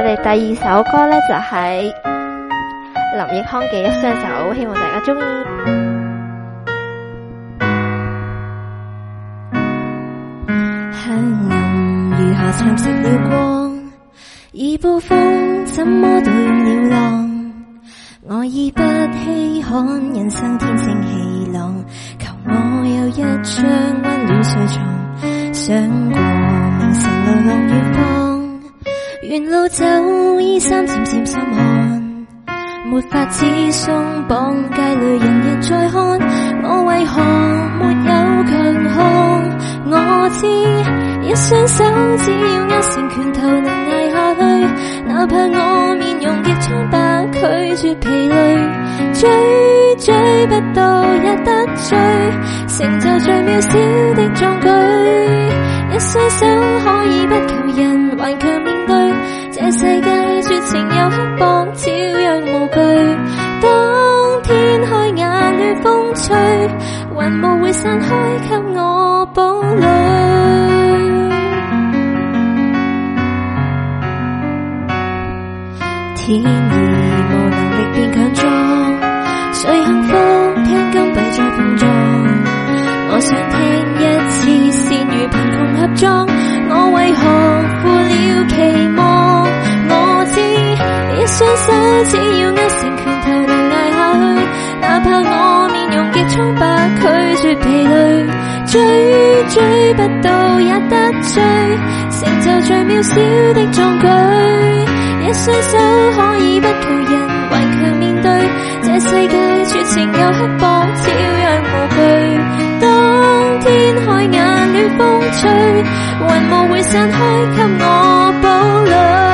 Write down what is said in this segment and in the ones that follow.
哋第二首歌呢，就係林奕匡嘅《一雙手》，希望大家鍾意。 向暗如下蠶食了光，而暴風怎麼都用了浪，我已不稀罕人生天星氣浪，求我有一張溫暖睡床，想過明晨流浪遠方，沿路走衣衫漸漸滲汗，沒法子鬆綁，街裏人人在看，我為何沒有強項？我知一雙手只要握成拳頭能捱下去，哪怕我面容極蒼白，拒絕疲累，追不到也得追，成就最渺小的壯舉，一雙手可以不求人，頑強面對這世界絕情又刻薄，照樣無懼。當天開眼暖風吹，雲霧會散開給我堡壘。天意無能力變強壯，誰幸福聽金幣再碰撞？我想聽一次善與貧窮合作，我為何負了期望？我知一雙手只要握成拳頭能捱下去，哪怕我面容極蒼白，拒絕疲累，追不到也得追，成就最渺小的壯舉，一雙手可以不求人，頑強面對這世界絕情又刻薄，照樣無懼。當天開眼暖風吹，雲霧會散開給我堡壘。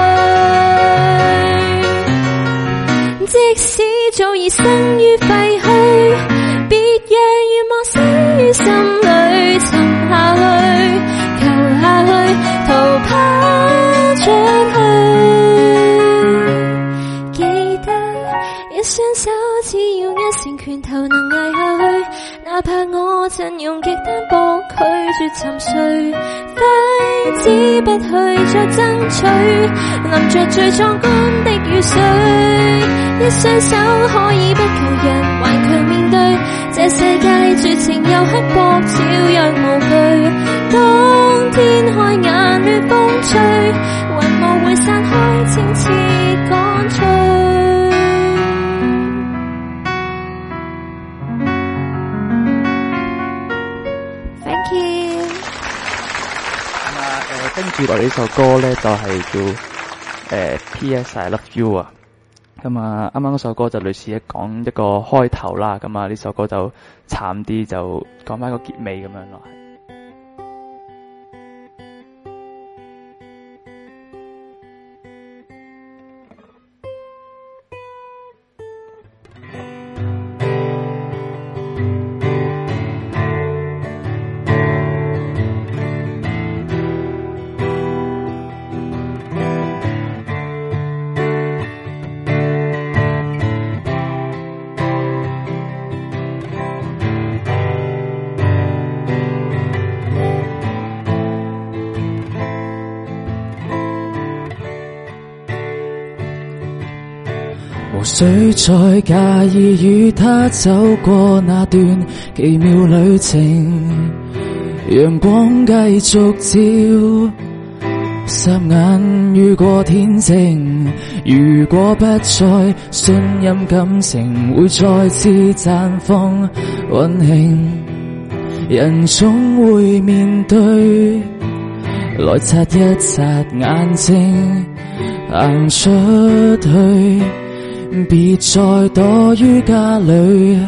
即使早已生於廢墟，別讓願望死於心裏，沉下去，求下去，逃跑出去。記得一雙手只要握成拳頭能捱下去，哪怕我陣容極單薄，拒絕沉睡，揮之不去再爭取，淋着最壯觀的雨水，一雙手可以不求人，頑強面對這世界絕情又刻薄，照樣無懼。當天開眼暖風吹，雲霧會散開，清澈乾脆。Thank you。 跟住落呢首歌咧就係叫P.S. I Love You 啊。咁啊，啱啱嗰首歌就類似講一個開頭啦，咁啊呢首歌就慘啲，就講翻個結尾咁樣咯。 無需再介意與他走過那段奇妙旅程，陽光繼續照，霎眼遇過天晴。如果不再信任感情，會再次綻放溫馨。人總會面對，來擦一擦眼睛，行出去。別再躲於家裏，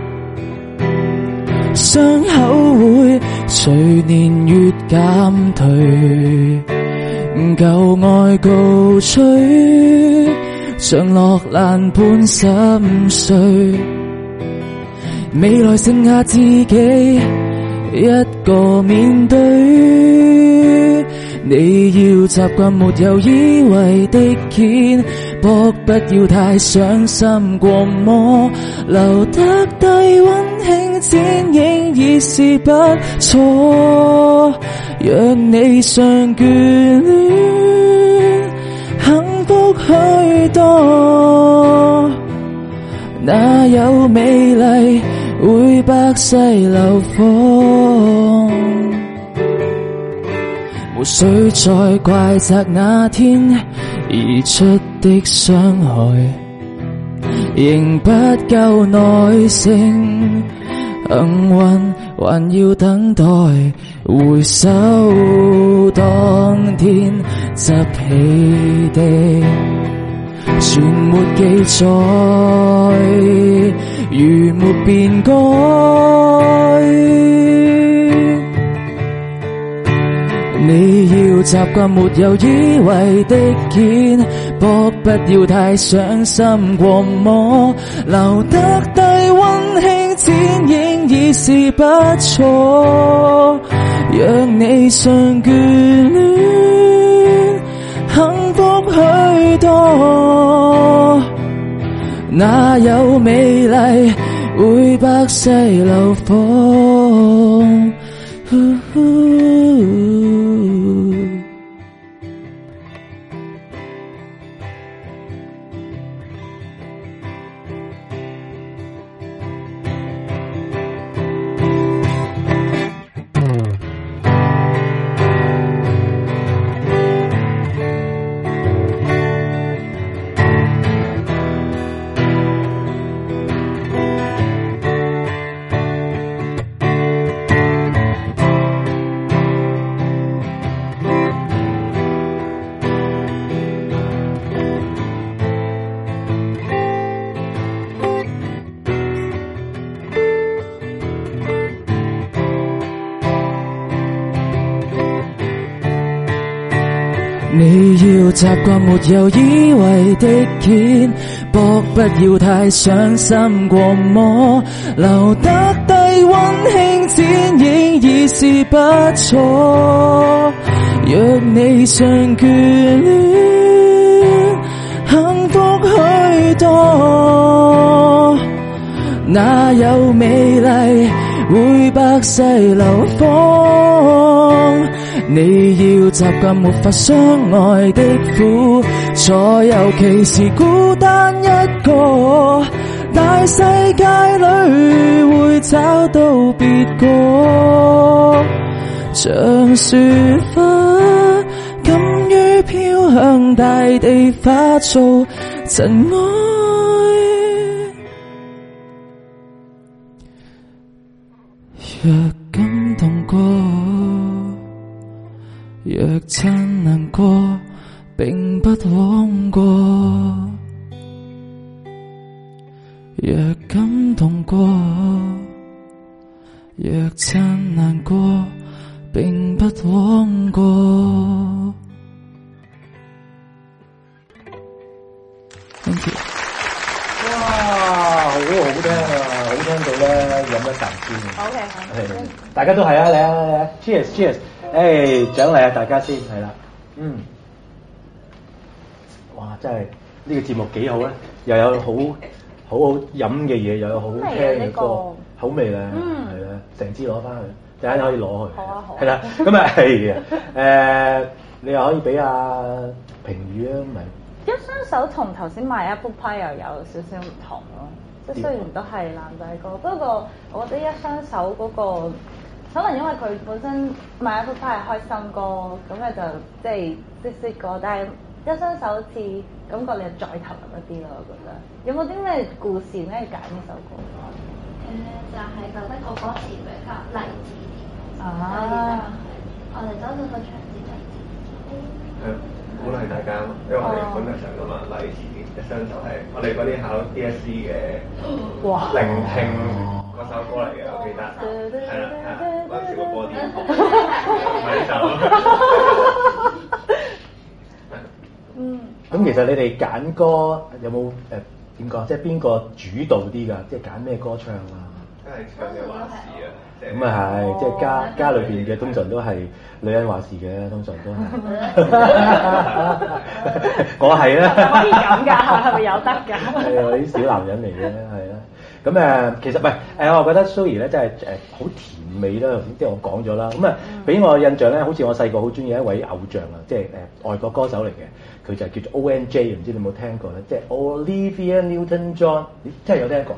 傷口會隨年月減退，舊愛告吹，像落蘭般心碎，未來剩下自己一個面對，你要習慣沒有以為的肩膊，不要太傷心過麼，留得低溫馨剪影已是不錯，讓你常眷戀，幸福福許多，哪有美麗會百世流芳？無需再怪責那天而出的傷害，仍不夠耐性，幸運還要等待回首當天執起的全沒記載，如沒變改。你要習慣沒有以為的肩膊，不要太傷心過麼？留得低溫馨剪影已是不錯，讓你常眷戀，幸福許多，哪有美麗會百世流芳？你要習慣沒有以為的肩膊，不要太傷心過麼？留得低溫馨剪影已是不錯，若你常眷戀，幸福許多，哪有美麗會百世流芳？你要習慣沒法相愛的苦楚，尤其是孤單一個，大世界裏會找到別個，像雪花敢於飄向大地，化做塵埃。若感動過，若親難過，並不枉過；若感動過，若親難過，並不枉過。Thank you。 哇，好聽啊！好聽到咧，飲一啖先。 OK， 大家都係啊，嚟啊！Cheers cheers！ 誒，獎勵下大家先，係啦，哇，真係呢個節目幾好咧，又有好飲嘅嘢，又有好聽嘅歌，好味咧，係啦，成支攞翻去，大家可以攞去，係啦，咁啊係啊，你又可以俾阿評語啊，咪一雙手同頭先賣 Apple Pie 又有少少唔同咯，即係雖然都係男仔歌，不過我覺得一雙手嗰個。可能因為佢本身買 Apple Pie 係開心歌，咁你就即係識歌，但係一雙手好似感覺你再投入一啲咯，我覺得。有冇啲咩故事咩揀呢首歌？ 就係覺得個歌詞比較勵志啲。我哋走到個場子勵志。 係鼓勵大家，因為我哋本日常噶嘛，勵志一雙手係我哋嗰啲考 DSE 嘅聆聽。嗰首歌嚟嘅，我記得，係啦，嗰陣時個播點，唔係呢首。 咁其實你哋揀歌有冇點講？即係邊個主導啲㗎？即係揀咩歌唱啊？ 真係唱嘅話事啊！ 咁啊係，即係家裏邊嘅通常都係女人話事嘅，通常都係。我係啦。 可以咁㗎？係咪有得㗎？ 係啊，啲小男人嚟嘅，係啊。 咁其實唔係我覺得 Zoe 咧真係好甜美啦，即係我講咗啦。咁俾我印象咧，好似我細個好中意一位偶像啊，即係外國歌手嚟嘅，佢就叫做 ONJ， 唔知你有冇聽過咧？即係 Olivia Newton-John， 你真係有聽過？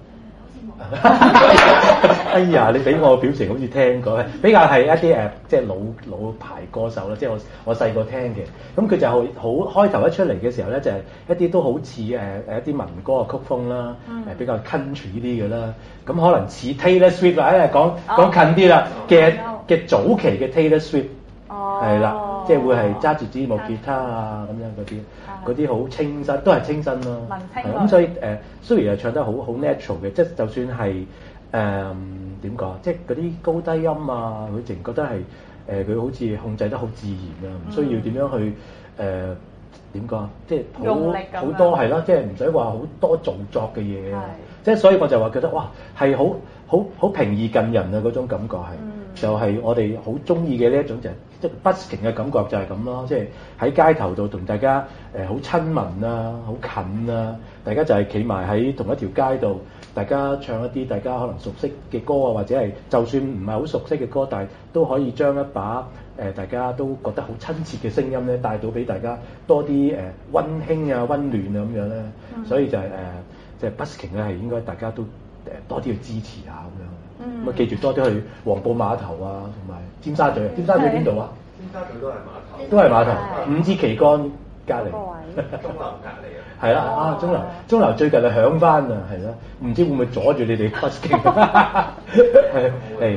哎呀！你俾我表情好似聽過，比較係一啲即係老牌歌手啦，即係我細個聽嘅。咁佢就好開頭一出嚟嘅時候咧，就係一啲都好似一啲民歌嘅曲風啦，比較 country 啲嘅啦。咁可能似 Taylor Swift 啦，講近啲啦嘅早期嘅 Taylor Swift， 係啦，即係會係揸住支木吉他啊咁樣嗰啲好清新，都係清新咯。咁所以Zoe又唱得好 natural 嘅，即係就算係點講，即係嗰啲高低音啊，佢淨覺得係佢好似控制得好自然啊，唔需要點樣去點講，即係好多係啦，即係唔使話好多造作嘅嘢，即係所以我就話覺得哇係好平易近人啊嗰種感覺係。就係我哋好中意嘅呢一種就係即係 busking 嘅感覺就係咁咯，即係喺街頭度同大家好親民啊，好近啊，大家就係企埋喺同一條街度，大家唱一啲大家可能熟悉嘅歌啊，或者係就算唔係好熟悉嘅歌，但係都可以將一把大家都覺得好親切嘅聲音咧帶到俾大家多啲溫馨啊、溫暖啊咁樣咧，所以就係即係 busking 咧係應該大家都多啲去支持下咁樣。咁記住多啲去黃埔碼頭啊，同埋尖沙咀。尖沙咀邊度啊？ 尖沙咀都係碼頭。 都係碼頭。五支旗杆隔離。 鐘樓隔離啊。 係啦，鐘樓最近係響翻啊，係啦，唔知會唔會阻住你哋 busking？ 係。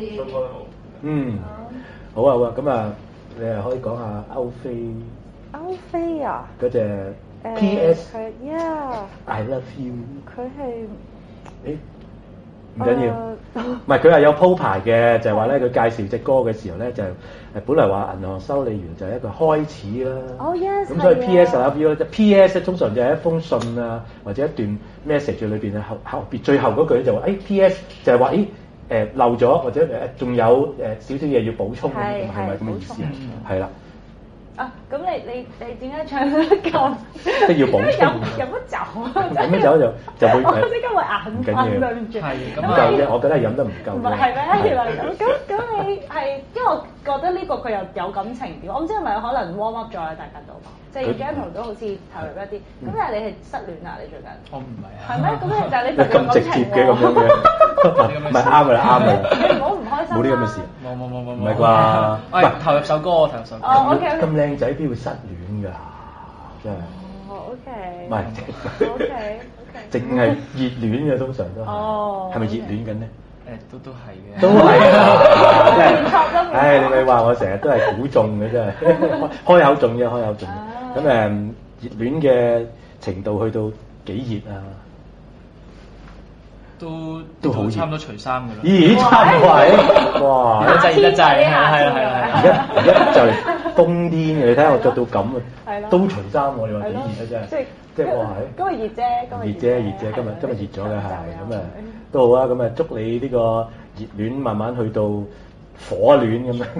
好啊，咁啊，你係可以講下歐菲。 歐菲啊？ 嗰隻 PS。I love you。 佢係。 唔緊要，唔係佢係有鋪排嘅，就係話咧佢介紹隻歌嘅時候咧就本來話銀行修理員就係一個開始啦。咁所以 PS I love you 咧 ，PS 通常就係一封信啊，或者一段 message 裏邊啊後別最後嗰句就話PS 就係話漏咗或者仲有少少嘢要補充，係咪咁嘅意思啊？係啦。 咁你點解唱得咁？ 即係要補充。 飲乜酒啊？ 飲乜酒就會我即刻會眼瞓對唔住。 唔夠嘅，我覺得係飲得唔夠。 唔係咩？原來咁你係因為我覺得呢個佢又有感情啲，我唔知係咪可能 warm up 咗啦，大家都即係 Gentle 都好似投入一啲。咁但係你係失戀啊？你最近？我唔係啊。係咩？咁但係你咁直接嘅咁樣嘅，唔係啱㗎啦，啱㗎啦。 你唔好唔開心。 冇啲咁嘅事。 冇， 唔係啩？ 喂，投入首歌，投入首歌。 咁靚仔邊會失戀㗎？真係。 OK。 唔係。 OK。 淨係熱戀嘅通常都係。哦。係咪熱戀緊咧？ 都係嘅。 都係啊！唉，你咪話我成日都係估中嘅真係，開口中啫，開口中。咁熱戀嘅程度去到幾熱啊？都好差唔多除衫㗎啦。 咦？差唔多係？哇！ 一滯，係而家就嚟冬天嘅，你睇下我着到咁啊，都除衫喎！你話幾熱啊？真係。即係哇係。 今日熱啫， 熱啫，今日熱咗嘅係咁都好啊！咁祝你呢個熱戀慢慢去到火戀咁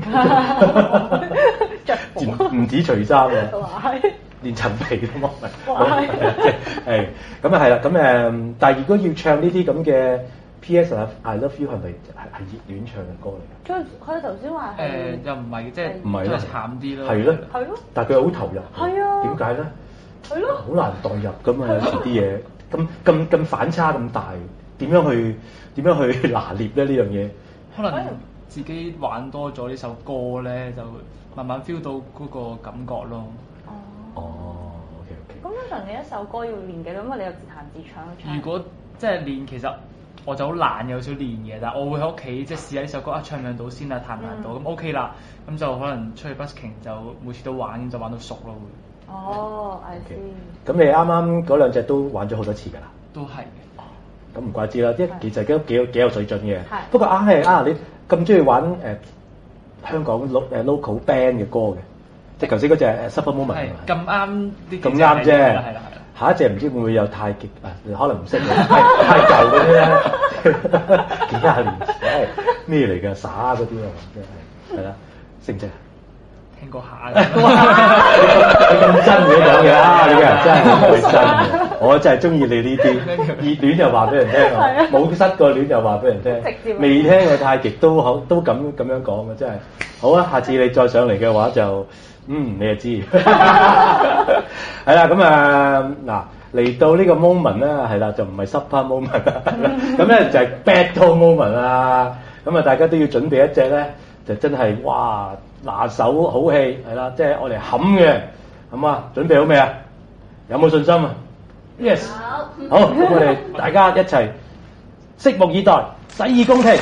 樣，唔止除衫啊，連層皮都剝埋。係咁啊係啦，咁但係如果要唱呢啲咁嘅 PS I Love You 係咪係熱戀唱嘅歌嚟㗎？ 佢頭先話又唔係，即係唔係咧， 慘啲咯。 係咯，但係佢好投入。 係啊。 點解咧？ 係咯。 好難代入㗎嘛，有時啲嘢咁反差咁大，點樣去拿捏咧呢樣嘢？ 可能自己玩多咗呢首歌咧，就慢慢 feel 到嗰個感覺咯。 OK。 咁通常你一首歌要練幾耐？因為你有自彈自唱。 如果即係練，其實我就好懶，有少練嘅，但係我會喺屋企即係試下呢首歌唱唔唱到先啊，彈唔彈到咁 OK 啦，咁就可能出去 busking 就每次都玩，咁就玩到熟咯會。 I see。 咁你啱啱嗰兩隻都玩咗好多次㗎啦？ 都係嘅。 咁唔怪之啦，即係其實都幾有水準嘅。不過你咁中意玩香港local band 嘅歌嘅，即係頭先嗰隻 Super Moment 係咁啱啲咁啱啫。係啦。下一隻唔知會唔會有太極啊？可能唔識太舊嗰啲咧，幾廿年咩嚟㗎？耍嗰啲啊，真係係啦，識唔識啊？ 聽過下。 你咁真嘅講嘢啊！你個人真係好真嘅。 我真係中意你呢啲熱戀就話俾人聽，冇失過戀就話俾人聽，未聽過太極都好都咁樣講嘅，真係好啊！下次你再上嚟嘅話就你就知係啦。咁啊嗱，嚟到呢個 moment 啦，係啦，就唔係 super moment 啦，咁咧就係 battle moment 啦。咁啊，大家都要準備一隻咧，就真係哇拿手好戲係啦，即係我哋冚嘅，咁啊準備好未啊？有冇信心啊 ？Yes， 好，咁我哋大家一齊拭目以待，洗耳恭聽。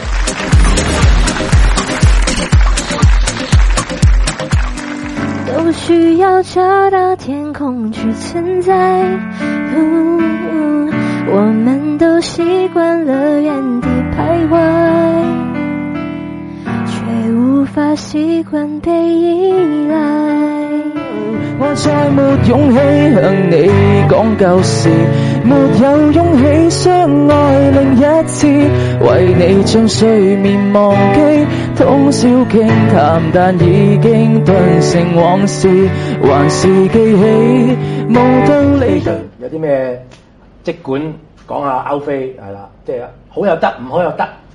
都需要找到天空去存在，我們都習慣了原地徘徊，卻無法習慣被依賴。 我再沒勇氣向你講舊事，沒有勇氣相愛另一次，為你將睡眠忘記，通宵傾談，但已經頓成往事，還是記起無道理。 有啲咩即管講下歐菲係啦，即係好又得，唔好又得。